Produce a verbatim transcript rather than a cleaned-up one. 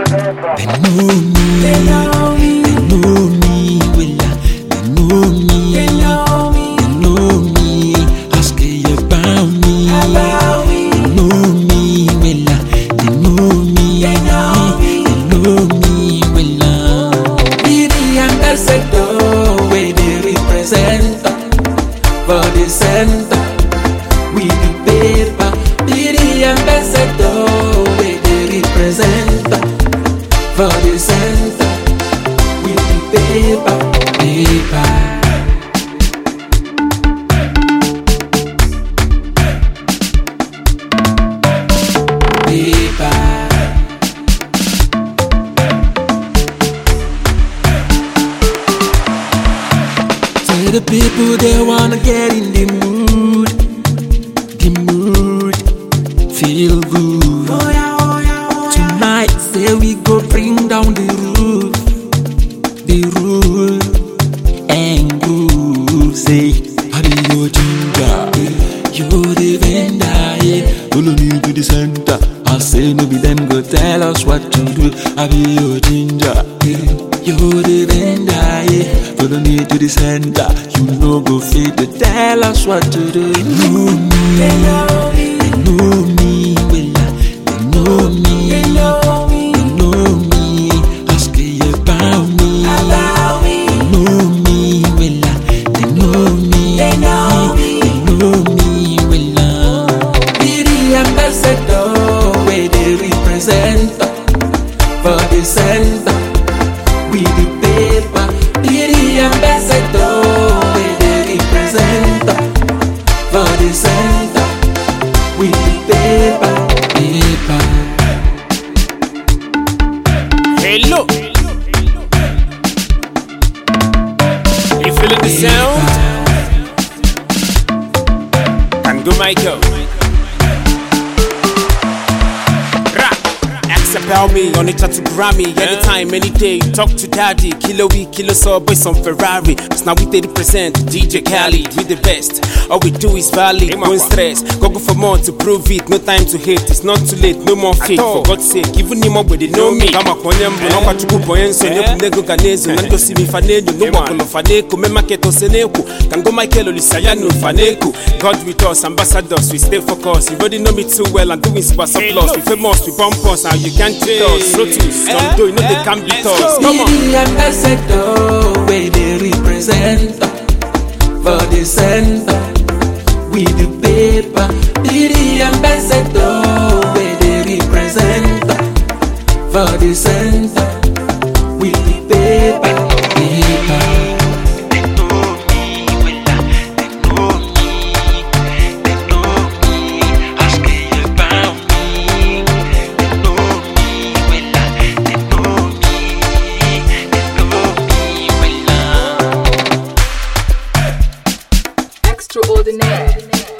They know me, they know me, they know me, well, they know me, they know me, they know me. Ask you about me, about me. They know me, well, they know me, they know me, they know me, well. Be the ambassador, where they represent for the center. We the paper, be the ambassador, where they represent for the center. We the paper, paper. Paper. Tell the people they wanna get in the mood, the mood, feel good. Oh yeah, oh yeah, oh yeah. Tonight, say we go bring down the roof, the roof, and groove. Say, I be your ginger, you the vendor, yeah. Follow me to the center. I say no be them go tell us what to do. I be your ginger, yeah. You the vendor, yeah. Follow me to the center. You know go fit to tell us what to do. They know me, they know me, they know me, well, they know me, they know me, they know me. Ask you about me, about me. They know me, well, they know me, they know me, they know me, well. Be the ambassador, where they represent for the center. We the paper, be the ambassador, where they represent for the center. We the paper, paper. Hello. You feeling the sound? Can go Michael. About me on the chat to Grammy, anytime, any day. Talk to daddy, kilo we, kilo so boys on Ferrari. Cause now we thirty percent, D J Khaled, we the best. All we do is valid, don't stress. Go go for more to prove it, no time to hate. It's not too late, no more fake. For God's sake, even him up where they know me. Kama konyembo, no pachuku poyenso, nyoku nego ganezo. Nando simi fanejo, no makolo faneko. Mema keto seneku, kango Michael olisayanu faneko. God with us, ambassadors, we stay focused. You already know me too well, I'm doing super plus. We famous, we bump us, and you can't cheat us. So too, some do, you know they can't beat us. Come on. Be the ambassador, where they represent for the center. We the paper. Be the ambassador, where they represent for the center. We the paper, paper. Extraordinaire.